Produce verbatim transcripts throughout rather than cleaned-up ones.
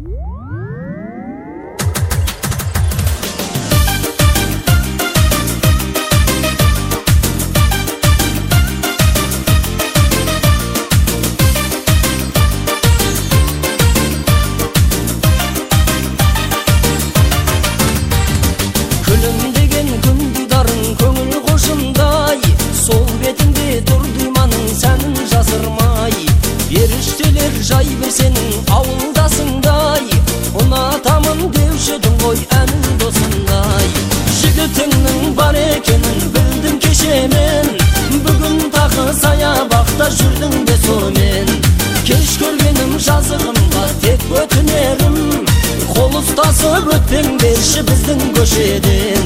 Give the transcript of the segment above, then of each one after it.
Сол бетінде тұр дүйманың сәнін жасырмай, періштелер жай берсенің ауылдасыңдай, ұнатамын деуші едің ғой әнің досындай. Жігітіңнің бар екенін білдім кеше мен, бүгін тағы саябақта жүрдің бе сомен. Кеш көргенім жазығымға тек өтінерім, қол ұстасып өтпеңдерші біздің көшеден.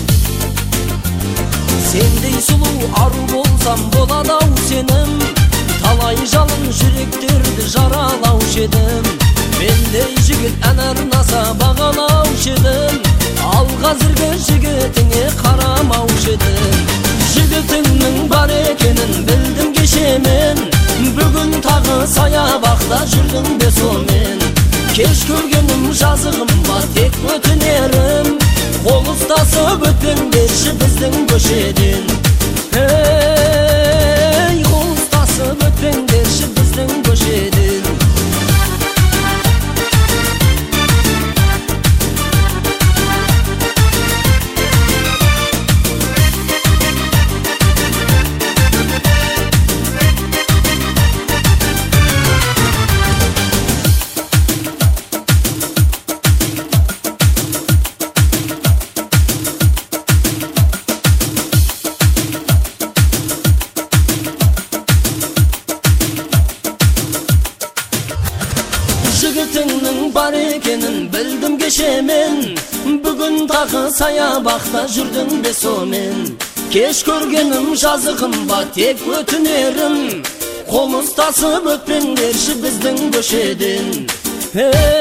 Сендей сұлу ару болсам болады-ау сенім, талай жалын жүректерді жаралаушы едім. Мендей жігіт ән арнаса бағалаушы едім, ал қазіргі жігітіңе қарамаушы едім. Жігітіңнің бар екенін білдім кеше мен, бүгін тағы саябақта жүрдің бе сомен. Кеш көргенім жазығымға тек өтінерім, қол ұстасып өтпеңдерші біздің көшеден. Ей, қол ұстасып өтпеңдерші біздің көшеден. Жігітіңнің бар екенін білдім кеше мен, бүгін тағы саябақта жүрдің бе сомен. Кеш көргенім жазығымға тек өтінерім, қол ұстасып өтпеңдерші біздің көшеден.